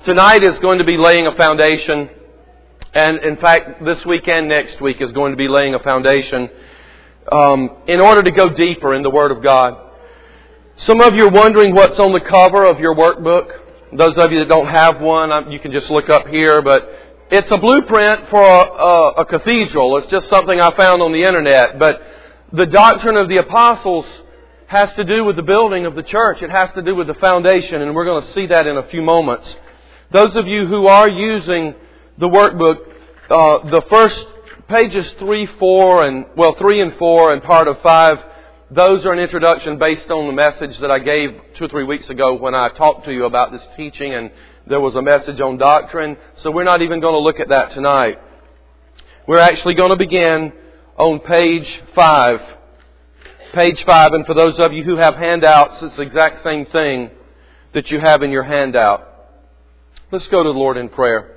Tonight is going to be laying a foundation, and in fact, this week and next week is going to be laying a foundation in order to go deeper in the Word of God. Some of you are wondering what's on the cover of your workbook. Those of you that don't have one, you can just look up here, but it's a blueprint for a cathedral. It's just something I found on the internet. But the doctrine of the apostles has to do with the building of the church. It has to do with the foundation, and we're going to see that in a few moments. Those of you who are using the workbook, the first pages 3 and 4 and part of 5, those are an introduction based on the message that I gave 2 or 3 weeks ago when I talked to you about this teaching, and there was a message on doctrine. So we're not even going to look at that tonight. We're actually going to begin on page 5. Page 5, and for those of you who have handouts, it's the exact same thing that you have in your handout. Let's go to the Lord in prayer.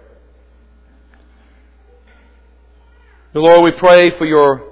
Lord, we pray for your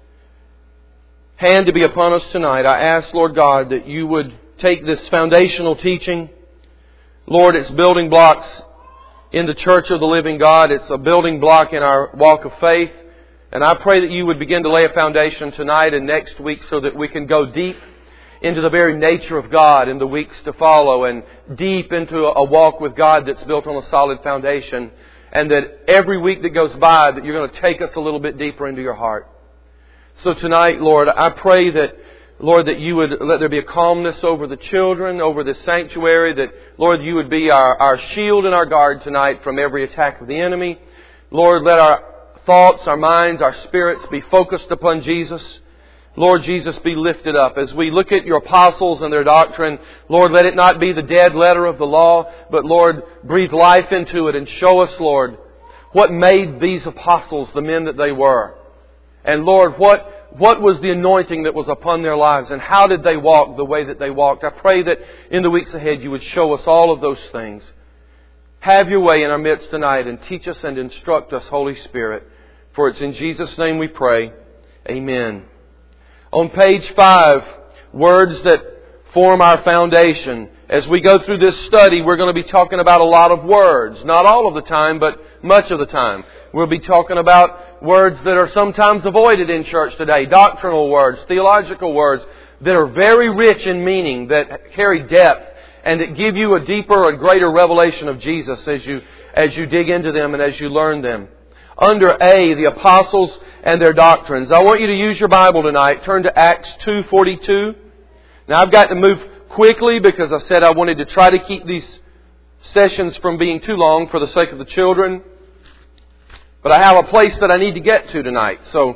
hand to be upon us tonight. I ask, Lord God, that you would take this foundational teaching. Lord, it's building blocks in the church of the living God. It's a building block in our walk of faith. And I pray that you would begin to lay a foundation tonight and next week so that we can go deep into the very nature of God in the weeks to follow, and deep into a walk with God that's built on a solid foundation. And that every week that goes by, that you're going to take us a little bit deeper into your heart. So tonight, Lord, I pray that, Lord, that you would let there be a calmness over the children, over this sanctuary, that, Lord, you would be our shield and our guard tonight from every attack of the enemy. Lord, let our thoughts, our minds, our spirits be focused upon Jesus. Lord Jesus, be lifted up. As we look at your apostles and their doctrine, Lord, let it not be the dead letter of the law, but Lord, breathe life into it and show us, Lord, what made these apostles the men that they were. And Lord, what was the anointing that was upon their lives, and how did they walk the way that they walked? I pray that in the weeks ahead you would show us all of those things. Have your way in our midst tonight and teach us and instruct us, Holy Spirit. For it's in Jesus' name we pray. Amen. On page 5, words that form our foundation. As we go through this study, we're going to be talking about a lot of words. Not all of the time, but much of the time. We'll be talking about words that are sometimes avoided in church today. Doctrinal words, theological words that are very rich in meaning, that carry depth, and that give you a deeper and greater revelation of Jesus as you dig into them and as you learn them. Under A, the apostles and their doctrines. I want you to use your Bible tonight. Turn to Acts 2:42. Now I've got to move quickly because I said I wanted to try to keep these sessions from being too long for the sake of the children. But I have a place that I need to get to tonight. So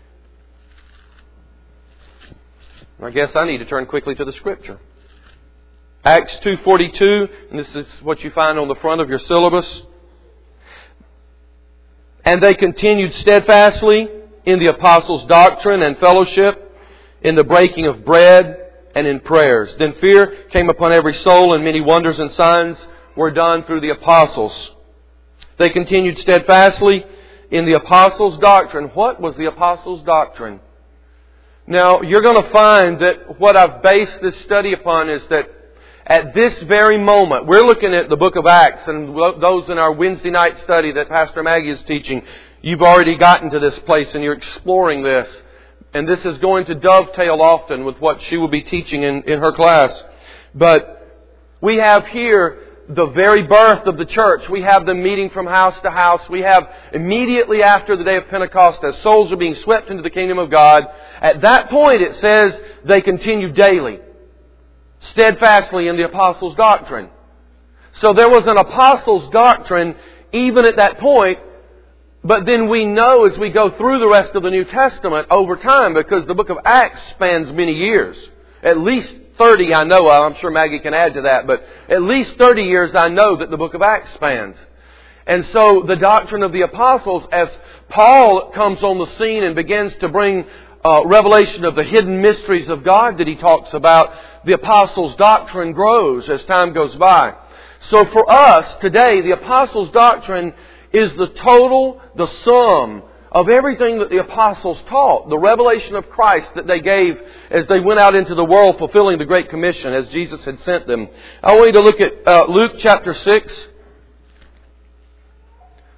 I guess I need to turn quickly to the Scripture. Acts 2:42, and this is what you find on the front of your syllabus. And they continued steadfastly in the apostles' doctrine and fellowship, in the breaking of bread and in prayers. Then fear came upon every soul, and many wonders and signs were done through the apostles. They continued steadfastly in the apostles' doctrine. What was the apostles' doctrine? Now, you're going to find that what I've based this study upon is that at this very moment, we're looking at the book of Acts, and those in our Wednesday night study that Pastor Maggie is teaching, you've already gotten to this place and you're exploring this. And this is going to dovetail often with what she will be teaching in her class. But we have here the very birth of the church. We have them meeting from house to house. We have immediately after the day of Pentecost, as souls are being swept into the kingdom of God, at that point it says they continue daily, steadfastly in the apostles' doctrine. So there was an apostles' doctrine even at that point, but then we know as we go through the rest of the New Testament over time, because the book of Acts spans many years, at least 30 I know of. I'm sure Maggie can add to that, but at least 30 years I know that the book of Acts spans. And so the doctrine of the apostles, as Paul comes on the scene and begins to bring revelation of the hidden mysteries of God that he talks about, the apostles' doctrine grows as time goes by. So for us today, the apostles' doctrine is the total, the sum of everything that the apostles taught, the revelation of Christ that they gave as they went out into the world fulfilling the Great Commission as Jesus had sent them. I want you to look at Luke chapter 6.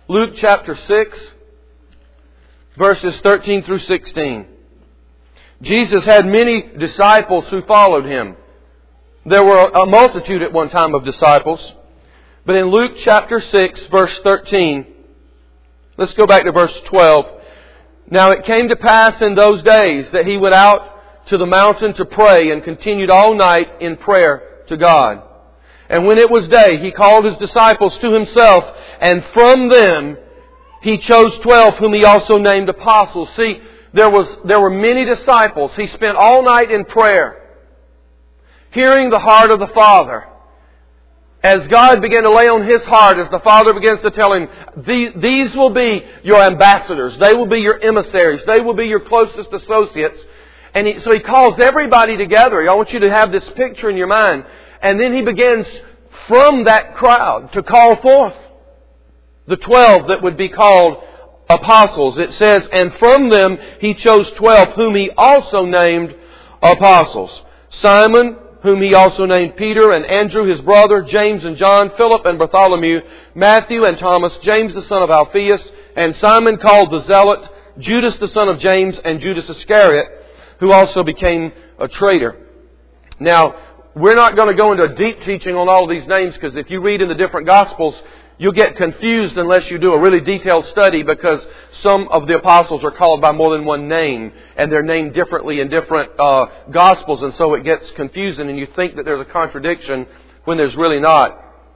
Luke chapter 6, verses 13 through 16. Jesus had many disciples who followed Him. There were a multitude at one time of disciples. But in Luke chapter 6, verse 13, let's go back to verse 12. Now it came to pass in those days that He went out to the mountain to pray and continued all night in prayer to God. And when it was day, He called His disciples to Himself, and from them He chose 12, whom He also named apostles. See, there were many disciples. He spent all night in prayer, hearing the heart of the Father. As God began to lay on His heart, as the Father begins to tell Him, these will be your ambassadors. They will be your emissaries. They will be your closest associates. And so He calls everybody together. I want you to have this picture in your mind. And then He begins from that crowd to call forth the 12 that would be called apostles. It says, and from them He chose 12, whom He also named apostles. Simon, whom He also named Peter, and Andrew his brother, James and John, Philip and Bartholomew, Matthew and Thomas, James the son of Alphaeus, and Simon called the Zealot, Judas the son of James, and Judas Iscariot, who also became a traitor. Now, we're not going to go into a deep teaching on all of these names, because if you read in the different Gospels, you'll get confused unless you do a really detailed study, because some of the apostles are called by more than one name, and they're named differently in different Gospels, and so it gets confusing, and you think that there's a contradiction when there's really not.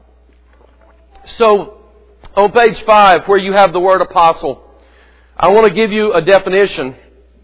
So, on page 5, where you have the word apostle, I want to give you a definition.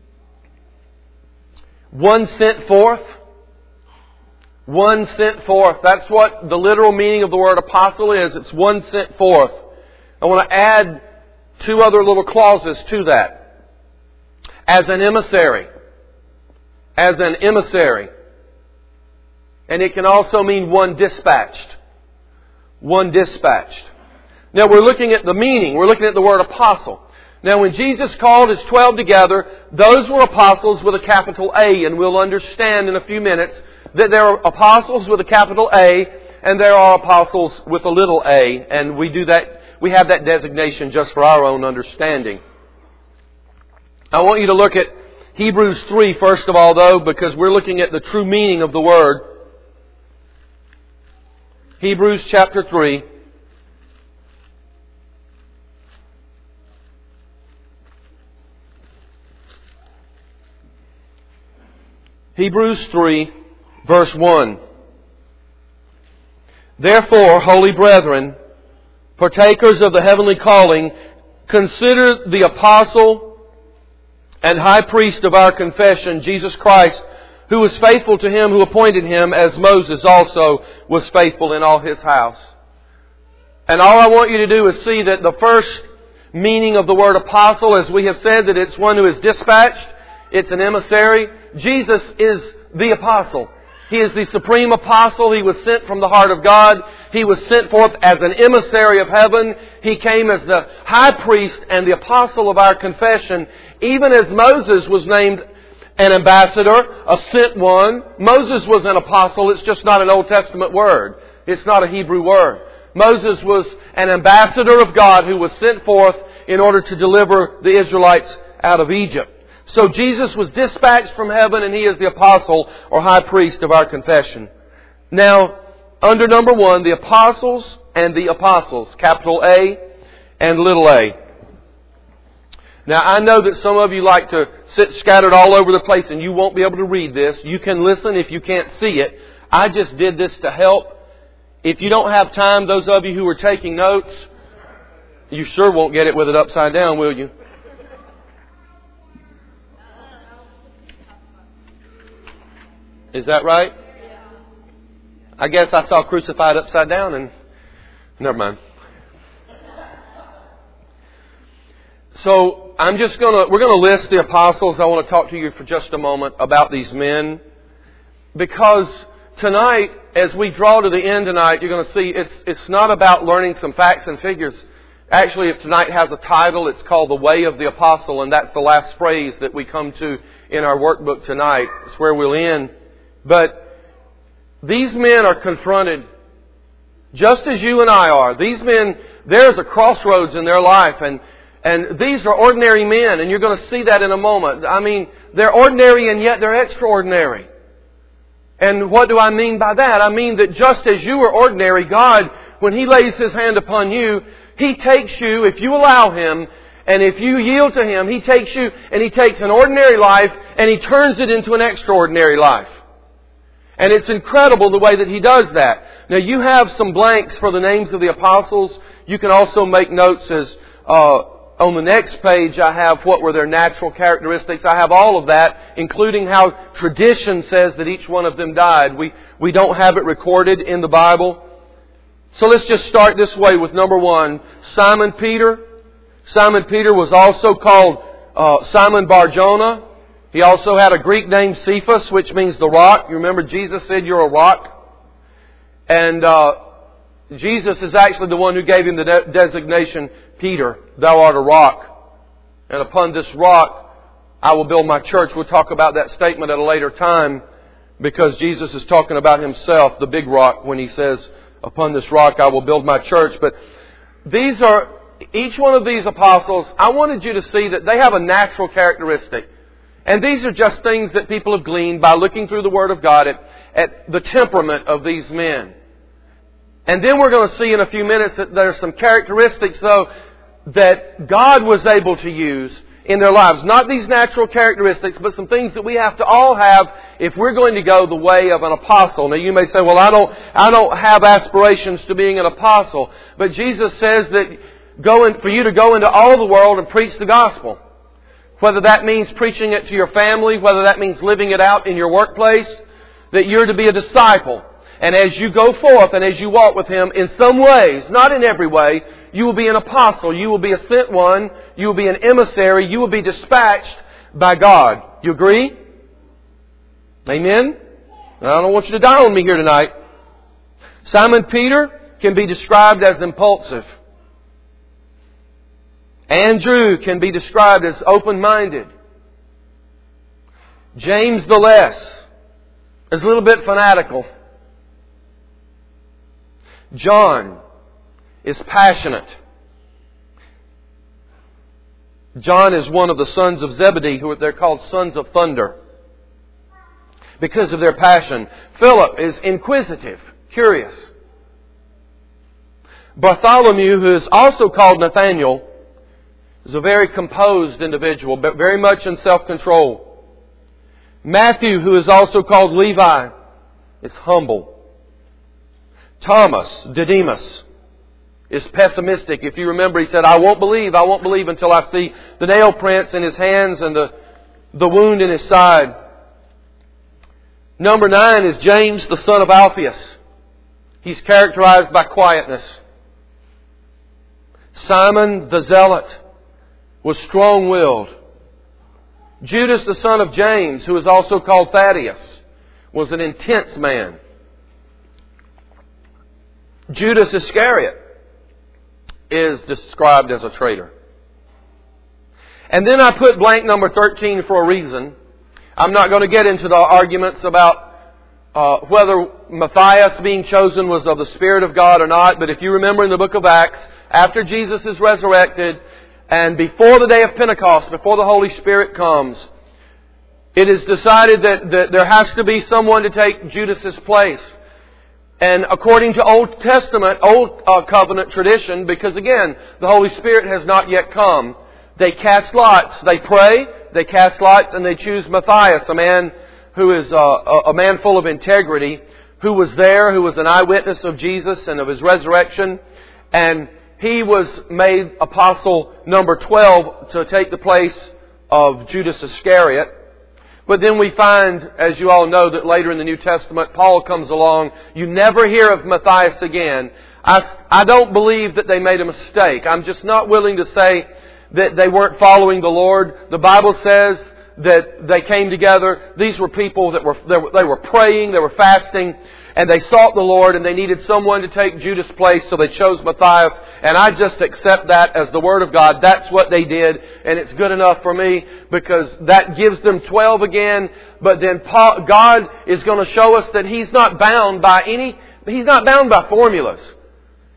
One sent forth. One sent forth. That's what the literal meaning of the word apostle is. It's one sent forth. I want to add 2 other little clauses to that. As an emissary. As an emissary. And it can also mean one dispatched. One dispatched. Now we're looking at the meaning. We're looking at the word apostle. Now when Jesus called His 12 together, those were apostles with a capital A. And we'll understand in a few minutes that there are apostles with a capital A and there are apostles with a little a. And we do that, we have that designation just for our own understanding. I want you to look at Hebrews 3 first of all though, because we're looking at the true meaning of the word. Hebrews chapter 3. Hebrews 3, verse 1. Therefore, holy brethren, partakers of the heavenly calling, consider the apostle and high priest of our confession, Jesus Christ, who was faithful to Him who appointed Him, as Moses also was faithful in all his house. And all I want you to do is see that the first meaning of the word apostle, as we have said, that it's one who is dispatched, it's an emissary. Jesus is the apostle. He is the supreme apostle. He was sent from the heart of God. He was sent forth as an emissary of heaven. He came as the high priest and the apostle of our confession. Even as Moses was named an ambassador, a sent one. Moses was an apostle. It's just not an Old Testament word. It's not a Hebrew word. Moses was an ambassador of God who was sent forth in order to deliver the Israelites out of Egypt. So Jesus was dispatched from heaven and He is the apostle or high priest of our confession. Now, under number 1, the apostles and the apostles, capital A and little a. Now, I know that some of you like to sit scattered all over the place and you won't be able to read this. You can listen if you can't see it. I just did this to help. If you don't have time, those of you who are taking notes, you sure won't get it with it upside down, will you? Is that right? I guess I saw crucified upside down and never mind. So we're going to list the apostles. I want to talk to you for just a moment about these men. Because tonight, as we draw to the end tonight, you're going to see it's not about learning some facts and figures. Actually, if tonight has a title, it's called The Way of the Apostle, and that's the last phrase that we come to in our workbook tonight. It's where we'll end. But these men are confronted Just as you and I are. These men, there's a crossroads in their life, and these are ordinary men, and you're going to see that in a moment. I mean, they're ordinary and yet they're extraordinary. And what do I mean by that? I mean that just as you are ordinary, God, when He lays His hand upon you, He takes you, if you allow Him, and if you yield to Him, He takes you and He takes an ordinary life and He turns it into an extraordinary life. And it's incredible the way that He does that. Now you have some blanks for the names of the apostles. You can also make notes as on the next page I have what were their natural characteristics. I have all of that, including how tradition says that each one of them died. We don't have it recorded in the Bible. So let's just start this way with number one, Simon Peter. Simon Peter was also called Simon Bar-Jonah. He also had a Greek name, Cephas, which means the rock. You remember Jesus said, "You're a rock." And Jesus is actually the one who gave him the designation, Peter, thou art a rock. And upon this rock, I will build my church. We'll talk about that statement at a later time, because Jesus is talking about Himself, the big rock, when He says, upon this rock I will build my church. But each one of these apostles, I wanted you to see that they have a natural characteristic. And these are just things that people have gleaned by looking through the Word of God at the temperament of these men. And then we're going to see in a few minutes that there are some characteristics, though, that God was able to use in their lives. Not these natural characteristics, but some things that we have to all have if we're going to go the way of an apostle. Now you may say, well, I don't have aspirations to being an apostle. But Jesus says that for you to go into all the world and preach the gospel. Whether that means preaching it to your family, whether that means living it out in your workplace, that you're to be a disciple. And as you go forth and as you walk with Him, in some ways, not in every way, you will be an apostle. You will be a sent one. You will be an emissary. You will be dispatched by God. You agree? Amen? I don't want you to die on me here tonight. Simon Peter can be described as impulsive. Andrew can be described as open-minded. James the Less is a little bit fanatical. John is passionate. John is one of the sons of Zebedee, who they're called sons of thunder, because of their passion. Philip is inquisitive, curious. Bartholomew, who is also called Nathaniel, is a very composed individual, but very much in self-control. Matthew, who is also called Levi, is humble. Thomas, Didymus, is pessimistic. If you remember, he said, I won't believe until I see the nail prints in His hands and the wound in His side. Number 9 is James, the son of Alphaeus. He's characterized by quietness. Simon the Zealot was strong-willed. Judas, the son of James, who is also called Thaddeus, was an intense man. Judas Iscariot is described as a traitor. And then I put blank number 13 for a reason. I'm not going to get into the arguments about whether Matthias being chosen was of the Spirit of God or not. But if you remember in the book of Acts, after Jesus is resurrected and before the day of Pentecost, before the Holy Spirit comes, it is decided that there has to be someone to take Judas's place. And according to Old Testament, Old Covenant tradition, because again, the Holy Spirit has not yet come, they cast lots. They pray, they cast lots, and they choose Matthias, a man who is a man full of integrity, who was there, who was an eyewitness of Jesus and of His resurrection. And he was made apostle number 12 to take the place of Judas Iscariot. But then we find, as you all know, that later in the New Testament, Paul comes along. You never hear of Matthias again. I don't believe that they made a mistake. I'm just not willing to say that they weren't following the Lord. The Bible says that they came together. These were people that were praying, they were fasting, and they sought the Lord, and they needed someone to take Judas' place, so they chose Matthias. And I just accept that as the Word of God. That's what they did, and it's good enough for me, because that gives them 12 again. But then God is going to show us that He's not bound by formulas.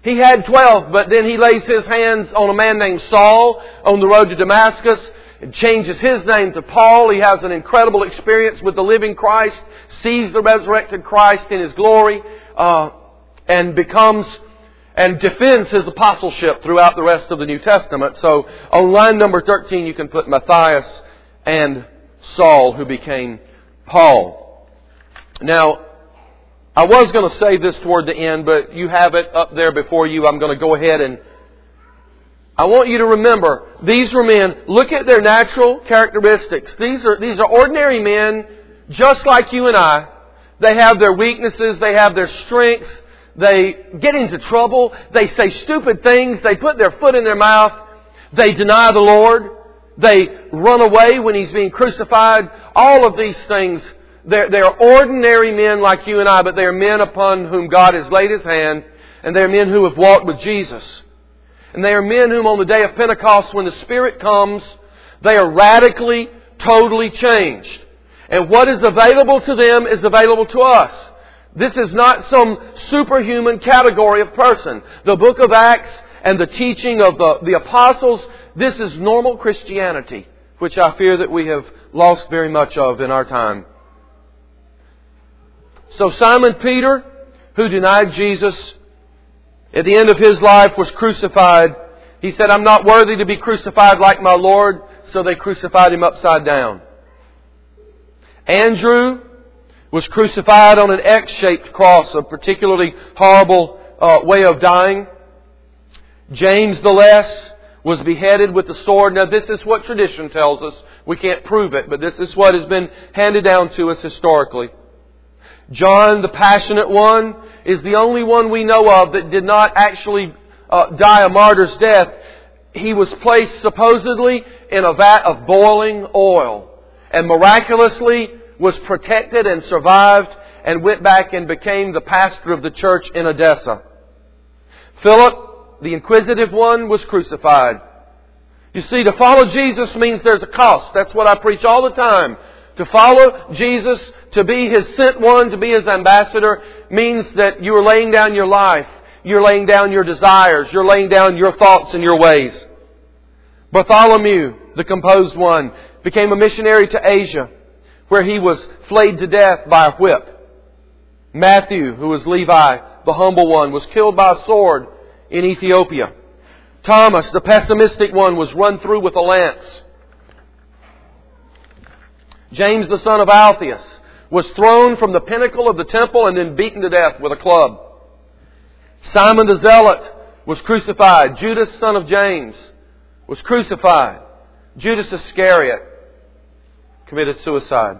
He had 12, but then he lays his hands on a man named Saul on the road to Damascus and changes his name to Paul. He has an incredible experience with the living Christ, sees the resurrected Christ in His glory, and defends his apostleship throughout the rest of the New Testament. So on line number 13 you can put Matthias and Saul, who became Paul. Now, I was going to say this toward the end, but you have it up there before you. I'm going to go ahead and I want you to remember, these were men. Look at their natural characteristics. These are ordinary men, just like you and I. They have their weaknesses. They have their strengths. They get into trouble. They say stupid things. They put their foot in their mouth. They deny the Lord. They run away when He's being crucified. All of these things. They're ordinary men like you and I, but they are men upon whom God has laid His hand, and they are men who have walked with Jesus. And they are men whom on the day of Pentecost, when the Spirit comes, they are radically, totally changed. And what is available to them is available to us. This is not some superhuman category of person. The book of Acts and the teaching of the apostles, this is normal Christianity, which I fear that we have lost very much of in our time. So Simon Peter, who denied Jesus, at the end of his life was crucified. He said, "I'm not worthy to be crucified like my Lord," so they crucified Him upside down. Andrew was crucified on an X-shaped cross, a particularly horrible way of dying. James the Less was beheaded with the sword. Now this is what tradition tells us. We can't prove it, but this is what has been handed down to us historically. John, the passionate one, is the only one we know of that did not actually die a martyr's death. He was placed supposedly in a vat of boiling oil and miraculously was protected and survived and went back and became the pastor of the church in Edessa. Philip, the inquisitive one, was crucified. You see, to follow Jesus means there's a cost. That's what I preach all the time. To follow Jesus, to be His sent one, to be His ambassador, means that you are laying down your life. You're laying down your desires. You're laying down your thoughts and your ways. Bartholomew, the composed one, became a missionary to Asia, where he was flayed to death by a whip. Matthew, who was Levi, the humble one, was killed by a sword in Ethiopia. Thomas, the pessimistic one, was run through with a lance. James, the son of Alphaeus, was thrown from the pinnacle of the temple and then beaten to death with a club. Simon the Zealot was crucified. Judas, son of James, was crucified. Judas Iscariot committed suicide.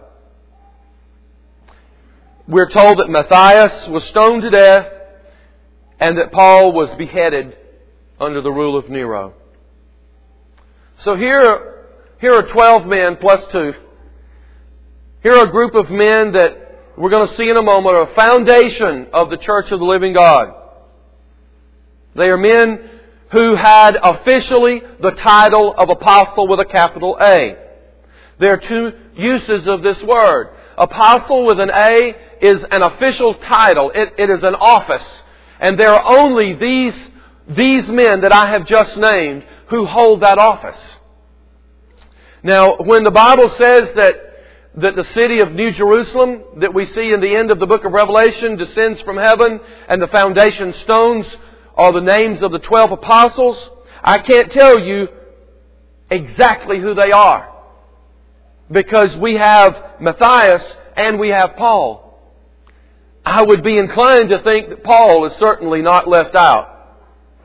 We're told that Matthias was stoned to death and that Paul was beheaded under the rule of Nero. So here are 12 men plus 2. Here are a group of men that we're going to see in a moment are a foundation of the Church of the Living God. They are men who had officially the title of apostle with a capital A. There are two uses of this word. Apostle with an A is an official title. It is an office. And there are only these men that I have just named who hold that office. Now, when the Bible says that the city of New Jerusalem that we see in the end of the book of Revelation descends from heaven and the foundation stones are the names of the 12 apostles, I can't tell you exactly who they are. Because we have Matthias and we have Paul. I would be inclined to think that Paul is certainly not left out.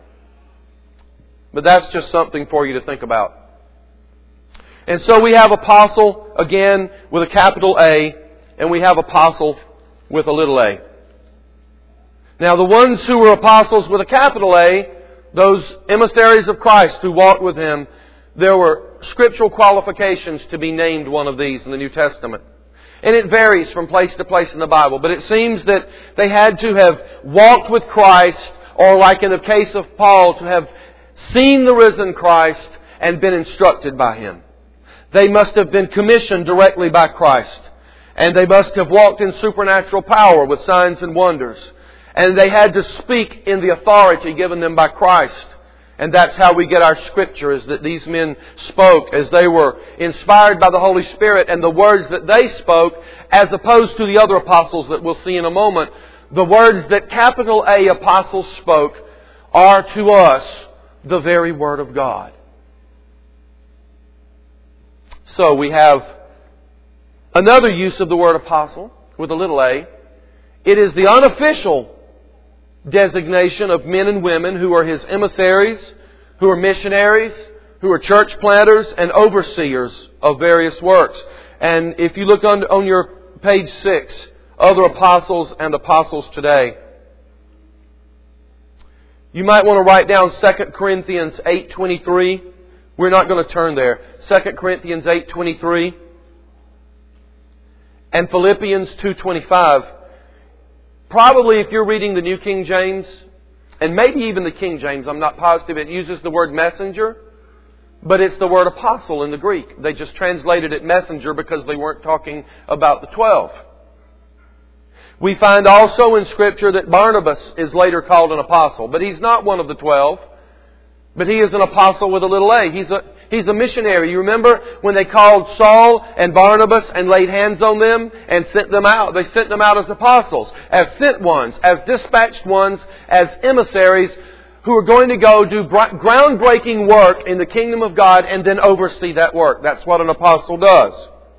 But that's just something for you to think about. And so we have apostle, again, with a capital A, and we have apostle with a little a. Now the ones who were apostles with a capital A, those emissaries of Christ who walked with Him, there were scriptural qualifications to be named one of these in the New Testament. And it varies from place to place in the Bible. But it seems that they had to have walked with Christ, or like in the case of Paul, to have seen the risen Christ and been instructed by Him. They must have been commissioned directly by Christ. And they must have walked in supernatural power with signs and wonders. And they had to speak in the authority given them by Christ. And that's how we get our Scripture, is that these men spoke as they were inspired by the Holy Spirit, and the words that they spoke, as opposed to the other apostles that we'll see in a moment, the words that capital A apostles spoke are to us the very Word of God. So we have another use of the word apostle with a little a. It is the unofficial designation of men and women who are His emissaries, who are missionaries, who are church planters and overseers of various works. And if you look on your page 6, other apostles and apostles today, you might want to write down 2 Corinthians 8:23. We're not going to turn there. 2 Corinthians 8:23 and Philippians 2:25. Probably if you're reading the New King James, and maybe even the King James, I'm not positive, it uses the word messenger, but it's the word apostle in the Greek. They just translated it messenger because they weren't talking about the 12. We find also in Scripture that Barnabas is later called an apostle, but he's not one of the 12. But he is an apostle with a little a. He's a missionary. You remember when they called Saul and Barnabas and laid hands on them and sent them out? They sent them out as apostles, as sent ones, as dispatched ones, as emissaries who are going to go do groundbreaking work in the kingdom of God and then oversee that work. That's what an apostle does.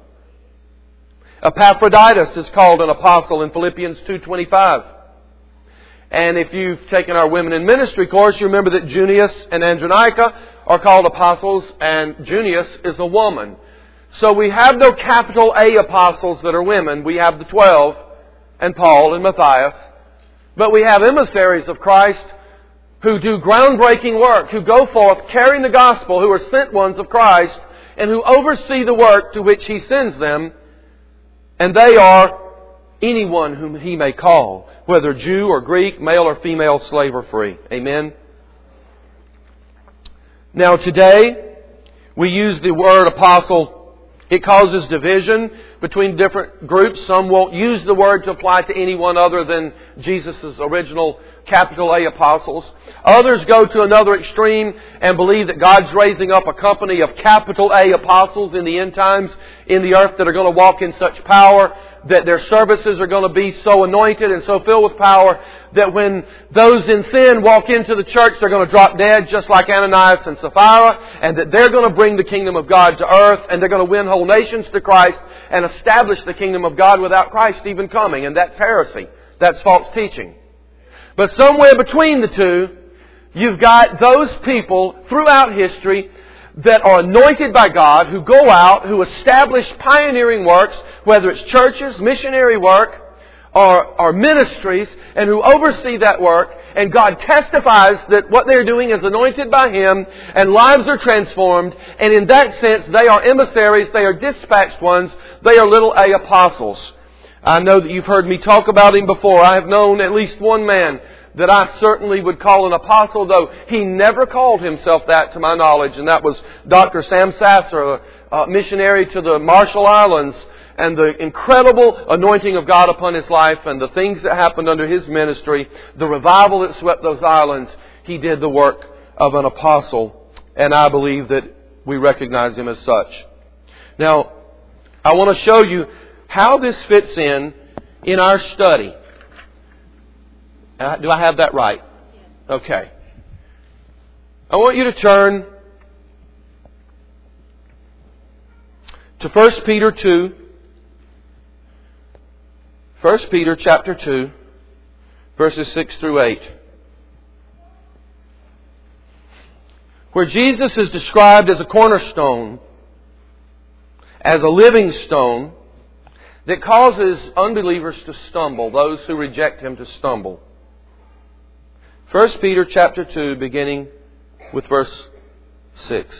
Epaphroditus is called an apostle in Philippians 2:25. And if you've taken our Women in Ministry course, you remember that Junius and Andronica are called apostles, and Junius is a woman. So we have no capital A apostles that are women. We have the 12, and Paul and Matthias. But we have emissaries of Christ who do groundbreaking work, who go forth carrying the gospel, who are sent ones of Christ, and who oversee the work to which He sends them. And they are anyone whom He may call, whether Jew or Greek, male or female, slave or free. Amen? Now today, we use the word apostle. It causes division between different groups. Some won't use the word to apply to anyone other than Jesus' original capital A apostles. Others go to another extreme and believe that God's raising up a company of capital A apostles in the end times in the earth that are going to walk in such power that their services are going to be so anointed and so filled with power that when those in sin walk into the church, they're going to drop dead just like Ananias and Sapphira, and that they're going to bring the kingdom of God to earth, and they're going to win whole nations to Christ and establish the kingdom of God without Christ even coming. And that's heresy. That's false teaching. But somewhere between the two, you've got those people throughout history that are anointed by God, who go out, who establish pioneering works, whether it's churches, missionary work, or ministries, and who oversee that work. And God testifies that what they're doing is anointed by Him, and lives are transformed. And in that sense, they are emissaries, they are dispatched ones, they are little A apostles. I know that you've heard me talk about him before. I have known at least one man that I certainly would call an apostle, though he never called himself that to my knowledge, and that was Dr. Sam Sasser, a missionary to the Marshall Islands, and the incredible anointing of God upon his life and the things that happened under his ministry, the revival that swept those islands. He did the work of an apostle, and I believe that we recognize him as such. Now, I want to show you how this fits in our study. Do I have that right? Okay. I want you to turn to 1 Peter 2. 1 Peter chapter 2, verses 6 through 8. Where Jesus is described as a cornerstone, as a living stone, that causes unbelievers to stumble, those who reject Him to stumble. 1 Peter chapter 2, beginning with verse 6.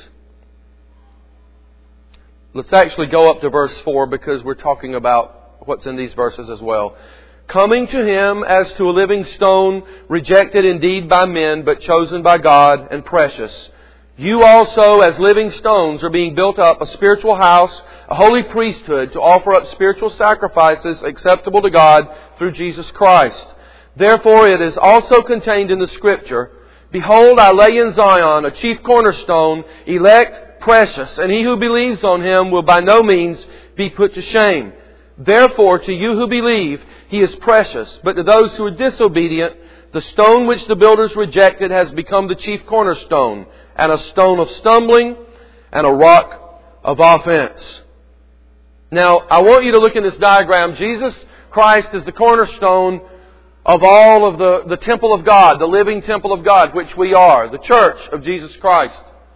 Let's actually go up to verse 4 because we're talking about what's in these verses as well. Coming to Him as to a living stone, rejected indeed by men, but chosen by God and precious. You also, as living stones, are being built up a spiritual house, a holy priesthood, to offer up spiritual sacrifices acceptable to God through Jesus Christ. Therefore it is also contained in the Scripture, Behold, I lay in Zion a chief cornerstone, elect, precious, and he who believes on Him will by no means be put to shame. Therefore, to you who believe, He is precious. But to those who are disobedient, the stone which the builders rejected has become the chief cornerstone, and a stone of stumbling, and a rock of offense. Now, I want you to look in this diagram. Jesus Christ is the cornerstone of all of the temple of God, the living temple of God, which we are, the church of Jesus Christ.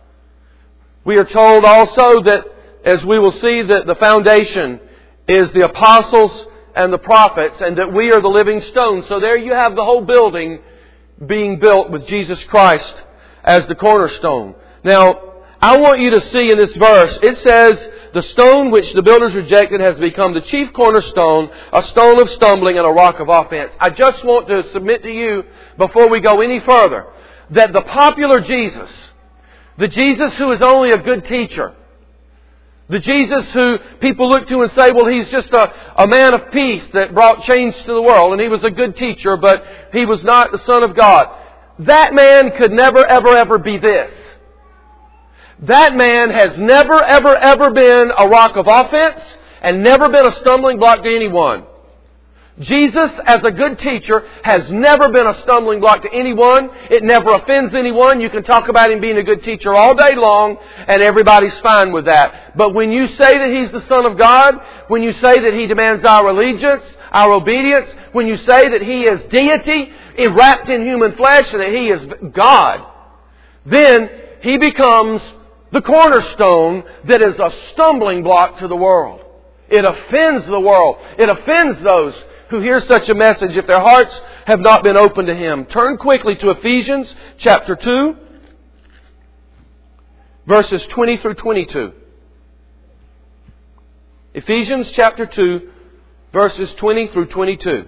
We are told also that, as we will see, that the foundation is the apostles and the prophets, and that we are the living stones. So there you have the whole building being built with Jesus Christ as the cornerstone. Now, I want you to see in this verse, it says, the stone which the builders rejected has become the chief cornerstone, a stone of stumbling and a rock of offense. I just want to submit to you, before we go any further, that the popular Jesus, the Jesus who is only a good teacher, the Jesus who people look to and say, well, He's just a man of peace that brought change to the world, and He was a good teacher, but He was not the Son of God. That man could never, ever be this. That man has never, ever been a rock of offense and never been a stumbling block to anyone. Jesus, as a good teacher, has never been a stumbling block to anyone. It never offends anyone. You can talk about Him being a good teacher all day long, and everybody's fine with that. But when you say that He's the Son of God, when you say that He demands our allegiance, our obedience, when you say that He is deity, wrapped in human flesh, and that He is God, then He becomes the cornerstone that is a stumbling block to the world. It offends the world. It offends those who hear such a message if their hearts have not been open to Him. Turn quickly to Ephesians chapter 2, verses 20 through 22. Ephesians chapter 2, verses 20 through 22.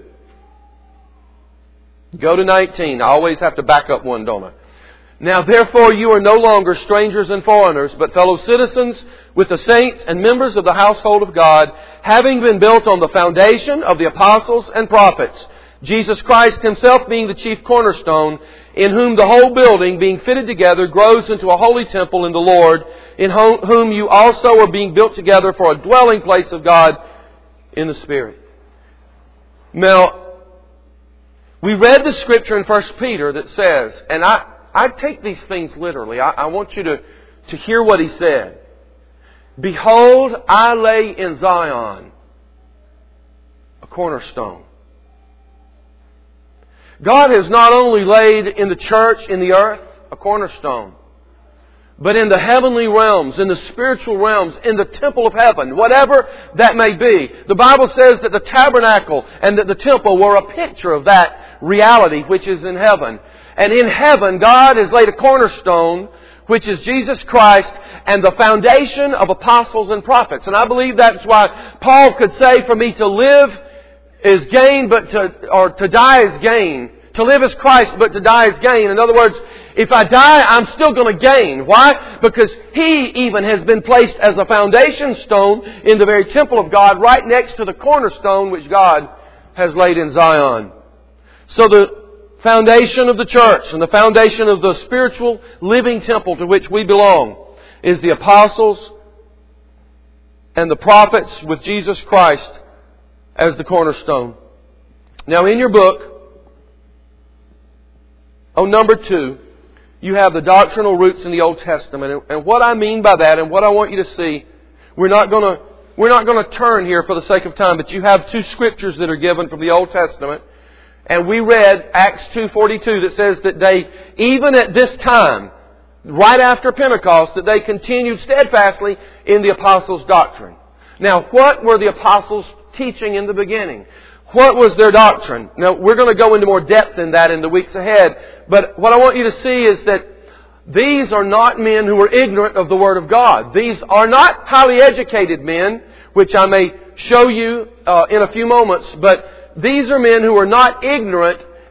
Go to 19. I always have to back up one, don't I? Now therefore you are no longer strangers and foreigners, but fellow citizens with the saints and members of the household of God, having been built on the foundation of the apostles and prophets, Jesus Christ Himself being the chief cornerstone, in whom the whole building, being fitted together, grows into a holy temple in the Lord, in whom you also are being built together for a dwelling place of God in the Spirit. Now, we read the scripture in 1 Peter that says, and I take these things literally. I want you to hear what he said. Behold, I lay in Zion a cornerstone. God has not only laid in the church, in the earth, a cornerstone, but in the heavenly realms, in the spiritual realms, in the temple of heaven, whatever that may be. The Bible says that the tabernacle and that the temple were a picture of that reality which is in heaven. And in heaven, God has laid a cornerstone, which is Jesus Christ, and the foundation of apostles and prophets. And I believe that's why Paul could say, for me to live is gain, or to die is gain. To live is Christ, but to die is gain. In other words, if I die, I'm still going to gain. Why? Because He even has been placed as a foundation stone in the very temple of God, right next to the cornerstone which God has laid in Zion. So the foundation of the church and the foundation of the spiritual living temple to which we belong is the apostles and the prophets with Jesus Christ as the cornerstone. Now in your book, on number 2, you have the doctrinal roots in the Old Testament. And what I mean by that, and what I want you to see, we're not going to turn here for the sake of time, but you have 2 scriptures that are given from the Old Testament. And we read Acts 2:42 that says that they, even at this time, right after Pentecost, that they continued steadfastly in the apostles' doctrine. Now, what were the apostles teaching in the beginning? What was their doctrine? Now, we're going to go into more depth in that in the weeks ahead. But what I want you to see is that these are not men who were ignorant of the Word of God. These are not highly educated men, which I may show you in a few moments, but these are men who are not ignorant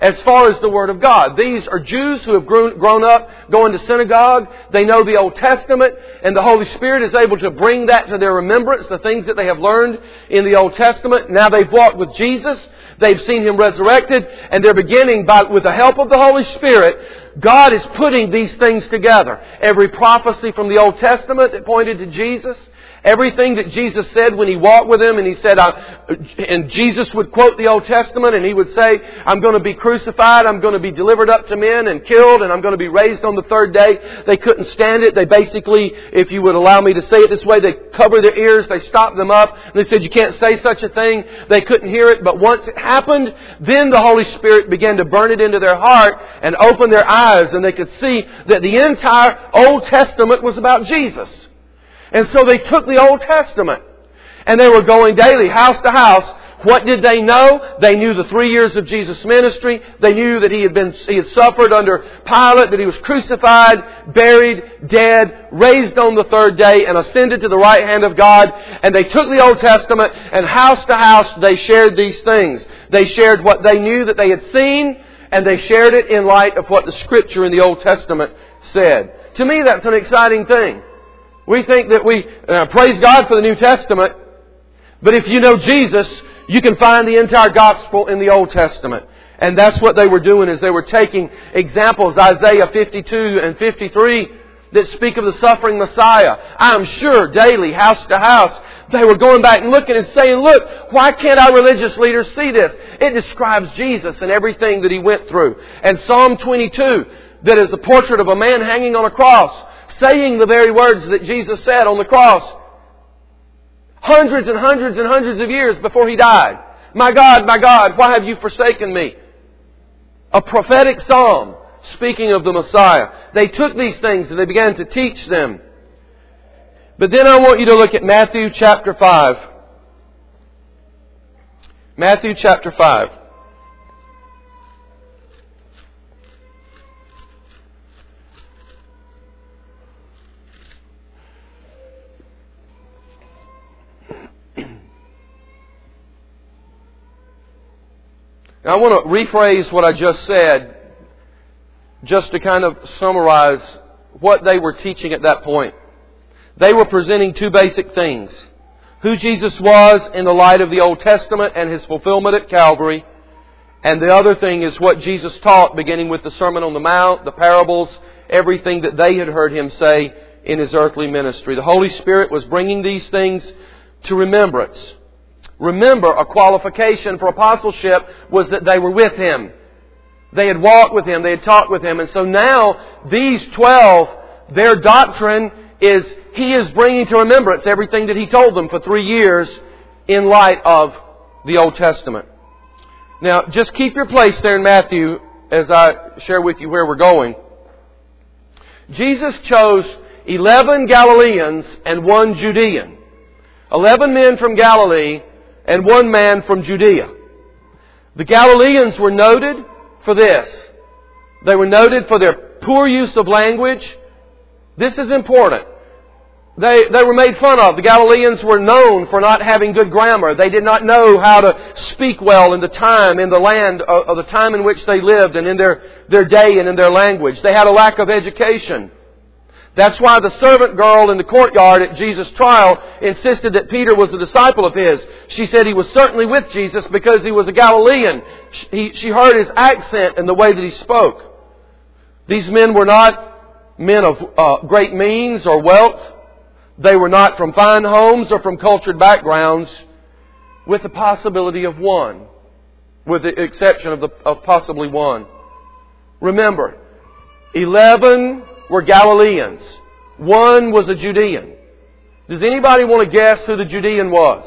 as far as the Word of God. These are Jews who have grown up going to synagogue. They know the Old Testament, and the Holy Spirit is able to bring that to their remembrance, the things that they have learned in the Old Testament. Now they've walked with Jesus. They've seen Him resurrected, and they're beginning, with the help of the Holy Spirit, God is putting these things together. Every prophecy from the Old Testament that pointed to Jesus, everything that Jesus said when He walked with them, and He said, and Jesus would quote the Old Testament, and He would say, I'm going to be crucified, I'm going to be delivered up to men and killed, and I'm going to be raised on the third day. They couldn't stand it. They basically, if you would allow me to say it this way, they covered their ears, they stopped them up, and they said, you can't say such a thing. They couldn't hear it, but once it happened, then the Holy Spirit began to burn it into their heart and open their eyes, and they could see that the entire Old Testament was about Jesus. And so they took the Old Testament and they were going daily, house to house. What did they know? They knew the 3 years of Jesus' ministry. They knew that He had suffered under Pilate, that He was crucified, buried, dead, raised on the third day, and ascended to the right hand of God. And they took the Old Testament, and house to house they shared these things. They shared what they knew that they had seen, and they shared it in light of what the Scripture in the Old Testament said. To me, that's an exciting thing. We think that we praise God for the New Testament, but if you know Jesus, you can find the entire gospel in the Old Testament. And that's what they were doing, is they were taking examples, Isaiah 52 and 53, that speak of the suffering Messiah. I'm sure daily, house to house, they were going back and looking and saying, look, why can't our religious leaders see this? It describes Jesus and everything that He went through. And Psalm 22, that is the portrait of a man hanging on a cross, saying the very words that Jesus said on the cross hundreds and hundreds and hundreds of years before He died. My God, why have you forsaken me? A prophetic psalm speaking of the Messiah. They took these things and they began to teach them. But then I want you to look at Matthew chapter 5. Matthew chapter 5. Now I want to rephrase what I just said, just to kind of summarize what they were teaching at that point. They were presenting two basic things: who Jesus was in the light of the Old Testament and His fulfillment at Calvary. And the other thing is what Jesus taught, beginning with the Sermon on the Mount, the parables, everything that they had heard Him say in His earthly ministry. The Holy Spirit was bringing these things to remembrance. Remember, a qualification for apostleship was that they were with Him. They had walked with Him. They had talked with Him. And so now, these 12, their doctrine is He is bringing to remembrance everything that He told them for 3 years in light of the Old Testament. Now, just keep your place there in Matthew as I share with you where we're going. Jesus chose 11 Galileans and 1 Judean. 11 men from Galilee and 1 man from Judea. The Galileans were noted for this. They were noted for their poor use of language. This is important. They were made fun of. The Galileans were known for not having good grammar. They did not know how to speak well in the time, in the land of the time in which they lived, and in their day and in their language. They had a lack of education. That's why the servant girl in the courtyard at Jesus' trial insisted that Peter was a disciple of his. She said he was certainly with Jesus because he was a Galilean. She heard his accent and the way that he spoke. These men were not men of great means or wealth. They were not from fine homes or from cultured backgrounds, with the possibility of one, with the exception of possibly one. Remember, 11 were Galileans. 1 was a Judean. Does anybody want to guess who the Judean was?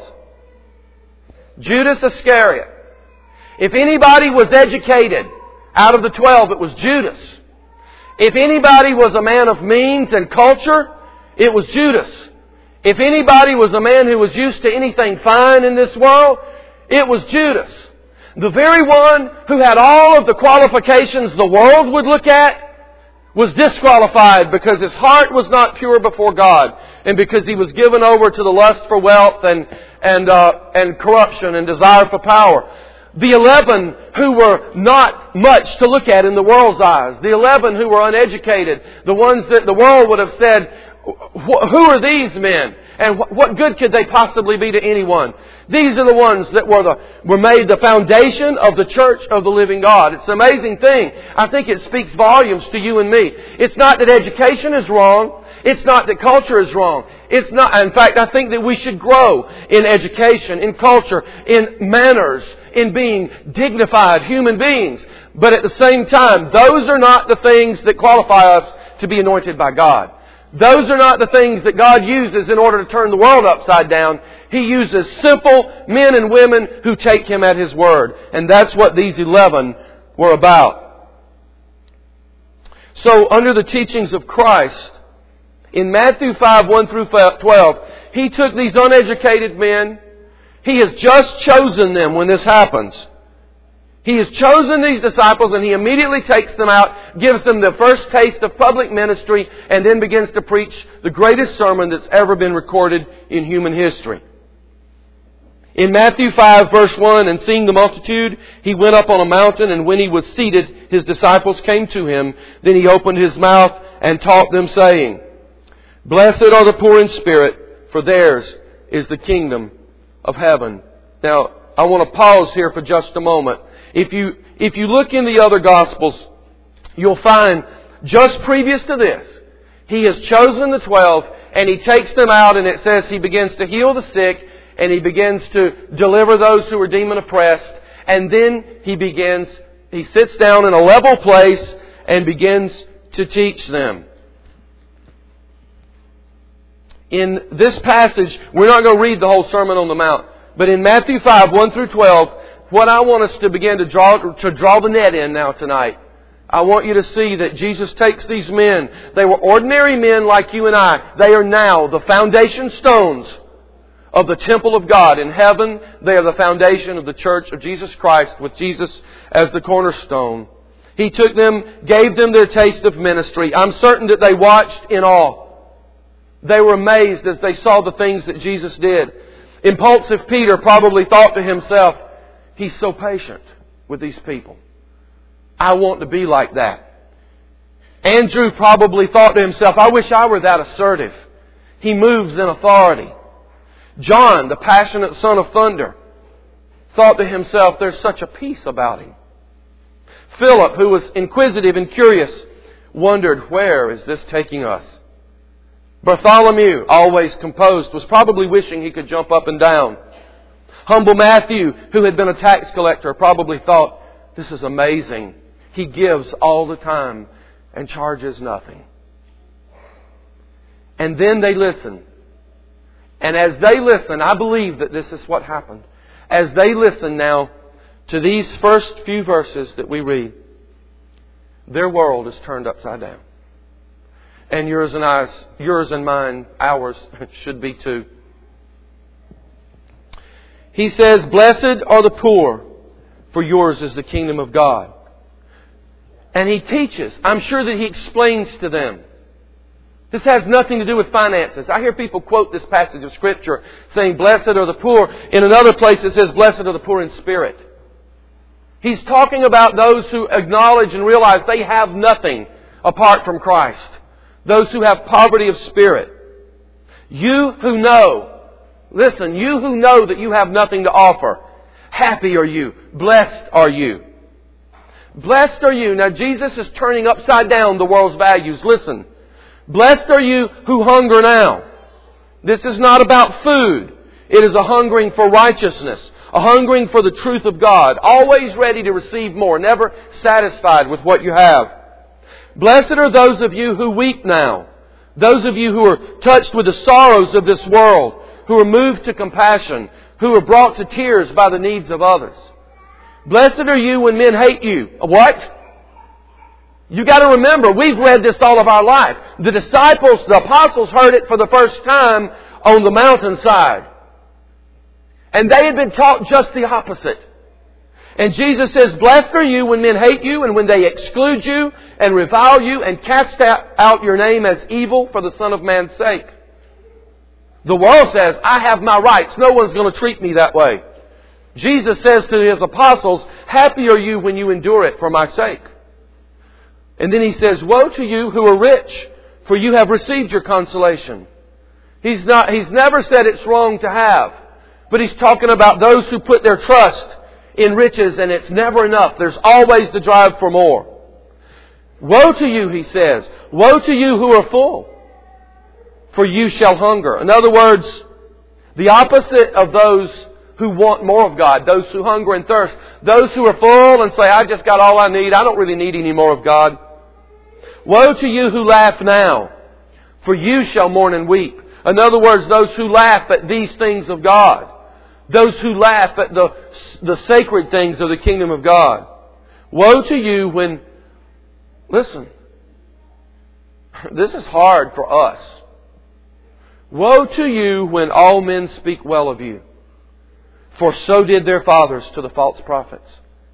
Judas Iscariot. If anybody was educated out of the 12, it was Judas. If anybody was a man of means and culture, it was Judas. If anybody was a man who was used to anything fine in this world, it was Judas. The very one who had all of the qualifications the world would look at was disqualified because his heart was not pure before God, and because he was given over to the lust for wealth and corruption and desire for power. The 11 who were not much to look at in the world's eyes. The 11 who were uneducated. The ones that the world would have said, who are these men? And what good could they possibly be to anyone? These are the ones that were made the foundation of the church of the living God. It's an amazing thing. I think it speaks volumes to you and me. It's not that education is wrong. It's not that culture is wrong. It's not. In fact, I think that we should grow in education, in culture, in manners, in being dignified human beings. But at the same time, those are not the things that qualify us to be anointed by God. Those are not the things that God uses in order to turn the world upside down. He uses simple men and women who take Him at His word. And that's what these 11 were about. So, under the teachings of Christ, in Matthew 5, 1 through 12, He took these uneducated men. He has just chosen them when this happens. He has chosen these disciples and He immediately takes them out, gives them the first taste of public ministry, and then begins to preach the greatest sermon that's ever been recorded in human history. In Matthew 5, verse 1, and seeing the multitude, He went up on a mountain, and when He was seated, His disciples came to Him. Then He opened His mouth and taught them, saying, Blessed are the poor in spirit, for theirs is the kingdom of heaven. Now, I want to pause here for just a moment. If you look in the other Gospels, you'll find just previous to this, He has chosen the 12 and He takes them out, and it says He begins to heal the sick and He begins to deliver those who are demon oppressed, and then He sits down in a level place and begins to teach them. In this passage, we're not going to read the whole Sermon on the Mount, but in Matthew 5, 1 through 12, what I want us to begin to draw the net in now tonight, I want you to see that Jesus takes these men. They were ordinary men like you and I. They are now the foundation stones of the temple of God in heaven. They are the foundation of the church of Jesus Christ with Jesus as the cornerstone. He took them, gave them their taste of ministry. I'm certain that they watched in awe. They were amazed as they saw the things that Jesus did. Impulsive Peter probably thought to himself, He's so patient with these people. I want to be like that. Andrew probably thought to himself, I wish I were that assertive. He moves in authority. John, the passionate son of thunder, thought to himself, there's such a peace about him. Philip, who was inquisitive and curious, wondered, where is this taking us? Bartholomew, always composed, was probably wishing he could jump up and down. Humble Matthew, who had been a tax collector, probably thought, this is amazing. He gives all the time and charges nothing. And then they listen. And as they listen, I believe that this is what happened. As they listen now to these first few verses that we read, their world is turned upside down. And yours and mine, ours should be too. He says, Blessed are the poor, for yours is the kingdom of God. And He teaches. I'm sure that He explains to them. This has nothing to do with finances. I hear people quote this passage of Scripture saying, Blessed are the poor. In another place it says, Blessed are the poor in spirit. He's talking about those who acknowledge and realize they have nothing apart from Christ. Those who have poverty of spirit. You who know, listen, you who know that you have nothing to offer, happy are you, blessed are you. Blessed are you. Now Jesus is turning upside down the world's values. Listen, blessed are you who hunger now. This is not about food. It is a hungering for righteousness, a hungering for the truth of God, always ready to receive more, never satisfied with what you have. Blessed are those of you who weep now, those of you who are touched with the sorrows of this world, who are moved to compassion, who are brought to tears by the needs of others. Blessed are you when men hate you. What? You got to remember, we've read this all of our life. The disciples, the apostles heard it for the first time on the mountainside. And they had been taught just the opposite. And Jesus says, Blessed are you when men hate you and when they exclude you and revile you and cast out your name as evil for the Son of Man's sake. The world says, I have my rights. No one's going to treat me that way. Jesus says to His apostles, happy are you when you endure it for my sake. And then He says, woe to you who are rich, for you have received your consolation. He's never said it's wrong to have. But He's talking about those who put their trust in riches and it's never enough. There's always the drive for more. Woe to you, He says. Woe to you who are full, for you shall hunger. In other words, the opposite of those who want more of God, those who hunger and thirst, those who are full and say, I just got all I need, I don't really need any more of God. Woe to you who laugh now, for you shall mourn and weep. In other words, those who laugh at these things of God. Those who laugh at the sacred things of the kingdom of God. Woe to you when... Listen, this is hard for us. Woe to you when all men speak well of you, for so did their fathers to the false prophets.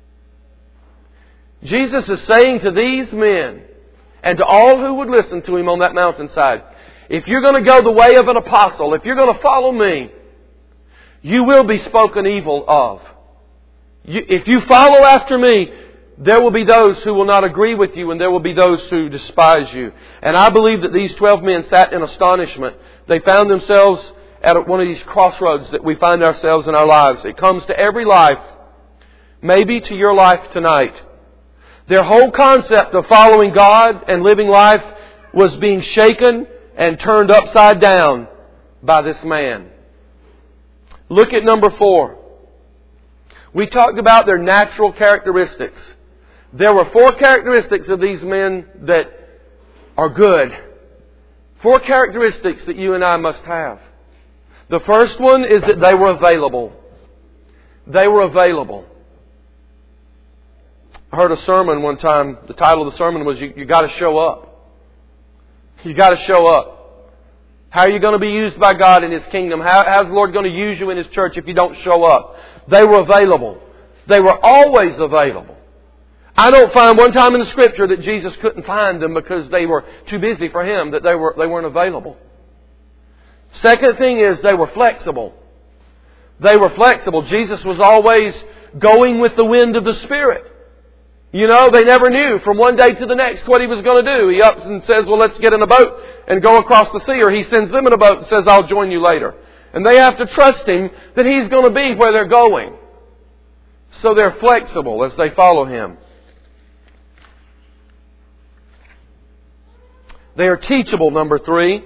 Jesus is saying to these men, and to all who would listen to Him on that mountainside, if you're going to go the way of an apostle, if you're going to follow me, you will be spoken evil of. If you follow after me, there will be those who will not agree with you and there will be those who despise you. And I believe that these 12 men sat in astonishment. They found themselves at one of these crossroads that we find ourselves in our lives. It comes to every life, maybe to your life tonight. Their whole concept of following God and living life was being shaken and turned upside down by this man. Look at number 4. We talked about their natural characteristics. There were 4 characteristics of these men that are good. 4 characteristics that you and I must have. The first one is that they were available. They were available. I heard a sermon one time. The title of the sermon was, You got to show up. You got to show up. How are you going to be used by God in His kingdom? How's the Lord going to use you in His church if you don't show up? They were available. They were always available. I don't find one time in the Scripture that Jesus couldn't find them because they were too busy for Him, that they weren't available. Second thing is they were flexible. They were flexible. Jesus was always going with the wind of the Spirit. You know, they never knew from one day to the next what He was going to do. He ups and says, well, let's get in a boat and go across the sea. Or He sends them in a boat and says, I'll join you later. And they have to trust Him that He's going to be where they're going. So they're flexible as they follow Him. They are teachable, number 3.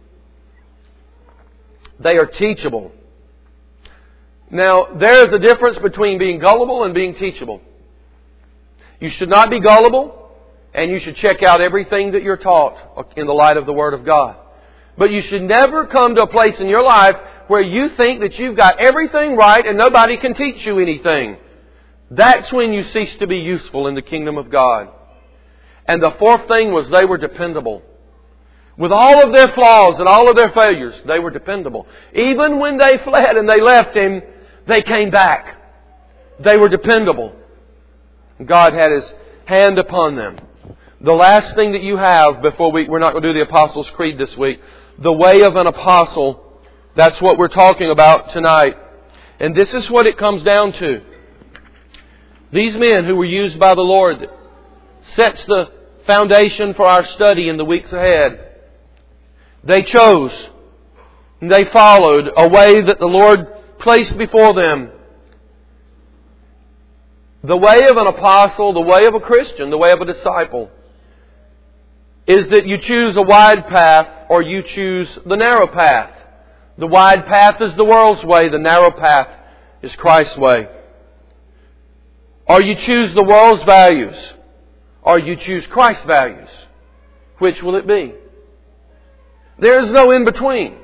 They are teachable. Now, there is a difference between being gullible and being teachable. You should not be gullible, and you should check out everything that you're taught in the light of the Word of God. But you should never come to a place in your life where you think that you've got everything right and nobody can teach you anything. That's when you cease to be useful in the kingdom of God. And the 4th thing was they were dependable. With all of their flaws and all of their failures, they were dependable. Even when they fled and they left Him, they came back. They were dependable. God had His hand upon them. The last thing that you have before we're not going to do the Apostles' Creed this week, the way of an apostle, that's what we're talking about tonight. And this is what it comes down to. These men who were used by the Lord sets the foundation for our study in the weeks ahead. They chose and they followed a way that the Lord placed before them. The way of an apostle, the way of a Christian, the way of a disciple is that you choose a wide path or you choose the narrow path. The wide path is the world's way. The narrow path is Christ's way. Or you choose the world's values or you choose Christ's values. Which will it be? There is no in between.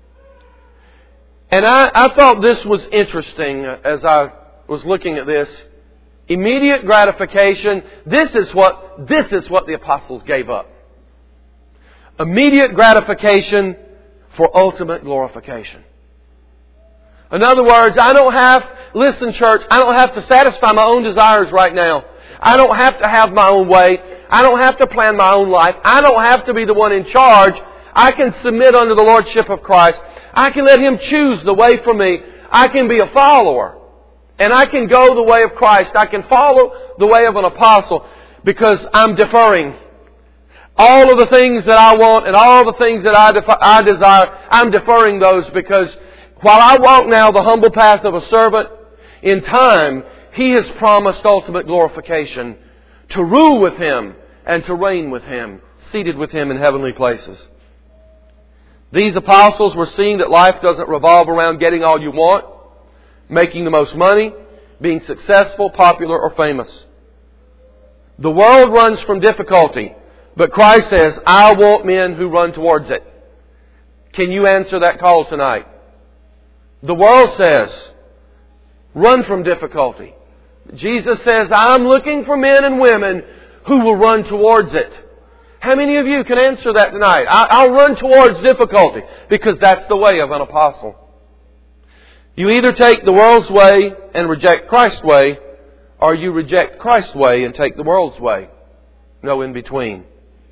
And I thought this was interesting as I was looking at this. Immediate gratification. This is what the apostles gave up. Immediate gratification for ultimate glorification. In other words, listen church, I don't have to satisfy my own desires right now. I don't have to have my own way. I don't have to plan my own life. I don't have to be the one in charge. I can submit under the Lordship of Christ. I can let Him choose the way for me. I can be a follower. And I can go the way of Christ. I can follow the way of an apostle because I'm deferring. All of the things that I want and all the things that I desire, I'm deferring those because while I walk now the humble path of a servant, in time He has promised ultimate glorification, to rule with Him and to reign with Him, seated with Him in heavenly places. These apostles were seeing that life doesn't revolve around getting all you want, making the most money, being successful, popular, or famous. The world runs from difficulty, but Christ says, I want men who run towards it. Can you answer that call tonight? The world says, run from difficulty. Jesus says, I'm looking for men and women who will run towards it. How many of you can answer that tonight? I'll run towards difficulty because that's the way of an apostle. You either take the world's way and reject Christ's way, or you reject Christ's way and take the world's way. No in between.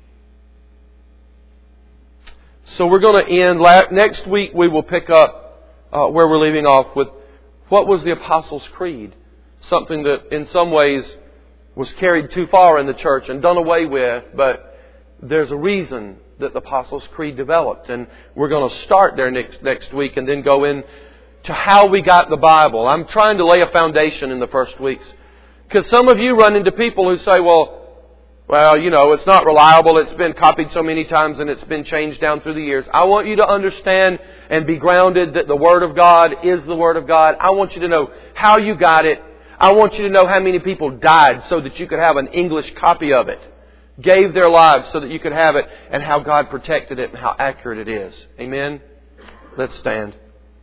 So we're going to end. Next week we will pick up where we're leaving off with what was the Apostles' Creed. Something that in some ways was carried too far in the church and done away with, but there's a reason that the Apostles' Creed developed. And we're going to start there next week and then go in to how we got the Bible. I'm trying to lay a foundation in the first weeks. Because some of you run into people who say, well, it's not reliable. It's been copied so many times and it's been changed down through the years. I want you to understand and be grounded that the Word of God is the Word of God. I want you to know how you got it. I want you to know how many people died so that you could have an English copy of it. Gave their lives so that you could have it, and how God protected it and how accurate it is. Amen? Let's stand.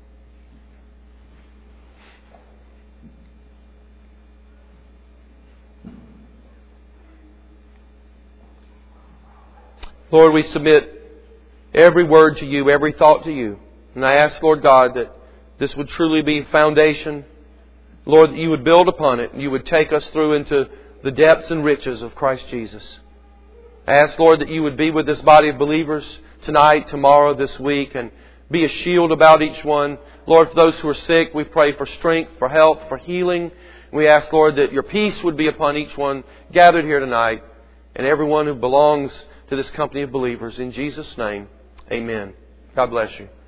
Lord, we submit every word to You, every thought to You. And I ask, Lord God, that this would truly be a foundation. Lord, that You would build upon it and You would take us through into the depths and riches of Christ Jesus. I ask, Lord, that You would be with this body of believers tonight, tomorrow, this week, and be a shield about each one. Lord, for those who are sick, we pray for strength, for health, for healing. We ask, Lord, that Your peace would be upon each one gathered here tonight and everyone who belongs to this company of believers. In Jesus' name, amen. God bless you.